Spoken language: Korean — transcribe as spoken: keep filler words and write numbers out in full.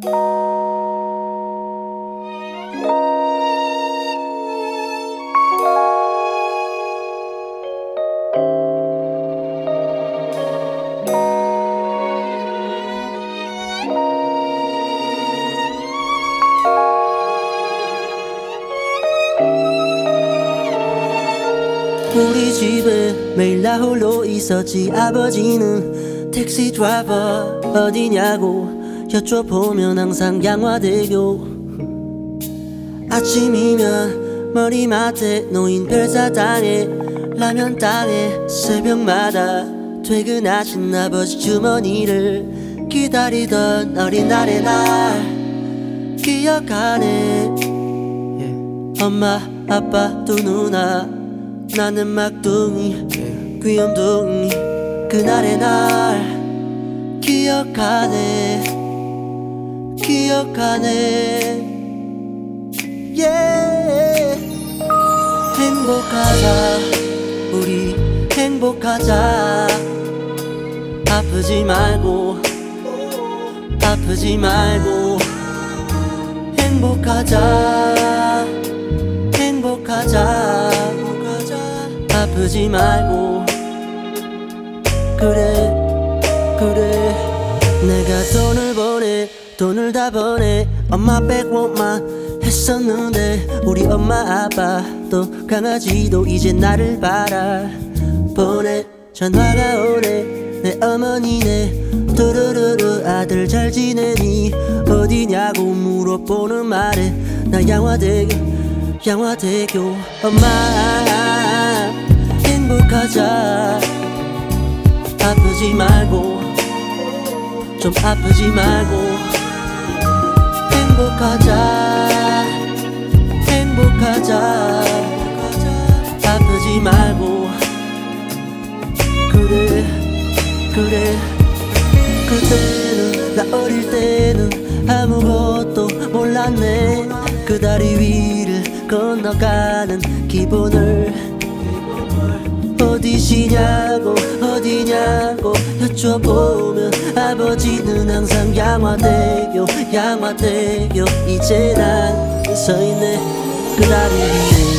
우리 집에 매일 나 홀로 있었지. 아버지는 택시 드라이버 어디냐고 여쭤보면 항상 양화대교. 아침이면 머리맡에 놓인 별사탕에 라면 땅에 새벽마다 퇴근하신 아버지 주머니를 기다리던 어린 날의 날 기억하네. 엄마 아빠 두 누나 나는 막둥이 귀염둥이 그날의 날 기억하네 기억하네. yeah. 행복하자 우리 행복하자. 아프지 말고 아프지 말고 행복하자 행복하자. 아프지 말고 그래 그래. 내가 돈을 보내 돈을 다 보내 엄마 빼고만 했었는데 우리 엄마 아빠도 강아지도 이제 나를 바라보내. 전화가 오네 내 어머니네 두루루루 아들 잘 지내니 어디냐고 물어보는 말에 나 양화대교 양화대교. 엄마 행복하자 아프지 말고 좀 아프지 말고 행복하자 행복하자. 아프지 말고 그래 그래. 그때는 나 어릴 때는 아무것도 몰랐네. 그 다리 위를 건너가는 기분을 어디시냐고 어디냐고 여쭤보면 아버지는 항상 양화대교 양화대교. 이제 난 서있네 그 다리 위에.